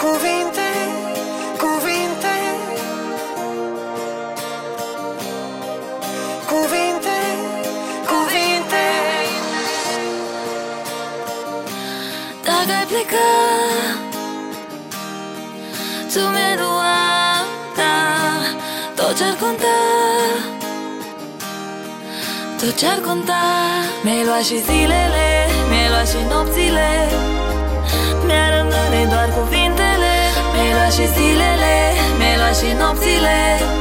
Cuvinte, cuvinte, cuvinte, cuvinte. Dacă ai pleca, tu mi-ai luat, tot ce-ar conta, tot ce-ar conta. Mi-ai luat și zilele, mi-ai luat și nopțile, mi-ar rămâne doar cuvintele. Mi-ai luat și zilele, mi-ai luat și nopțile,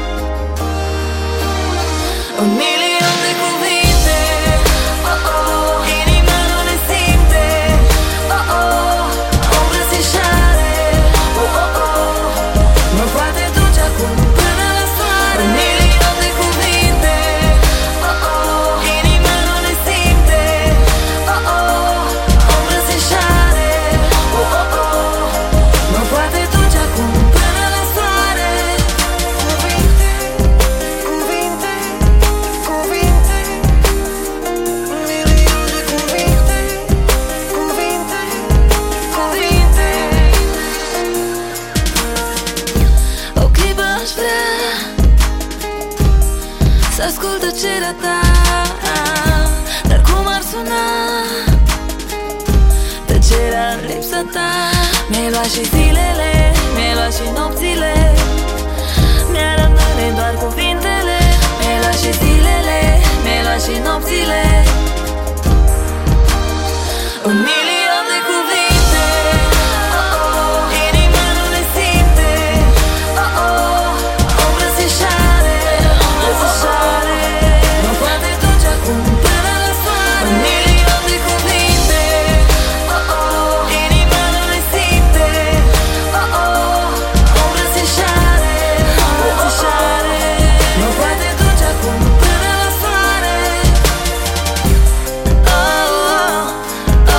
un milion de cuvinte. Oh, oh, inima nu le simte. Oh, oh, o îmbrățișare. Oh, oh, oh, mă poate duce acum până la soare. Un milion de cuvinte. Oh, oh, inima nu le simte. Oh, oh, o îmbrățișare. Oh, oh, oh, mă poate duce acum până la soare. Cuvinte, cuvinte, cuvinte, un milion de cuvinte, cuvinte, cuvinte. O clipă aș vrea să ascult tăcerea ta, dar cum ar suna tăcerea în lipsa ta. Mi-ai luat și zilele, mi-ai luat și nopțile, mi-ar rămâne doar cuvintele. Mi-ai luat și zilele, mi-ai luat și nopțile, un milion de cuvinte. Oh, oh, inima nu le simte. Oh, oh, o îmbrățișare, o îmbrățișare, mă poate duce acum până la soare. Un milion de cuvinte. Oh, oh, inima nu le simte. Oh, oh, o îmbrățișare, o îmbrățișare, mă poate duce acum până la soare. Oh, oh, oh,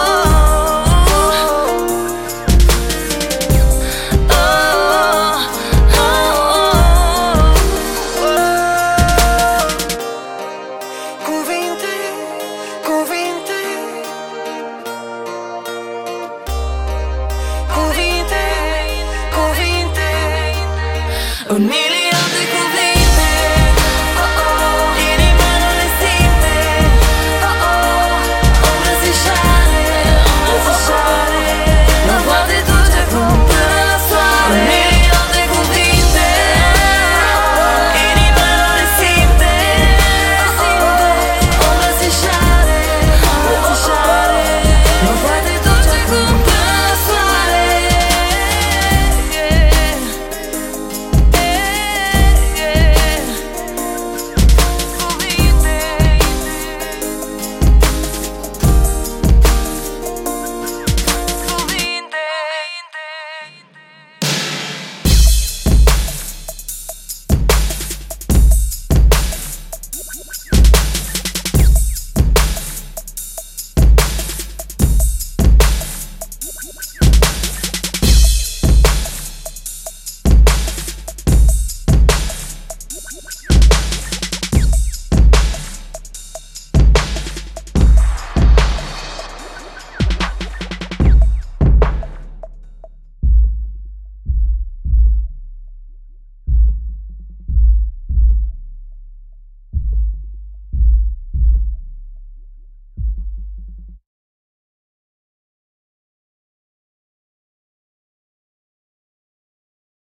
Cuvinte, cuvinte, cuvinte, cuvinte. un milion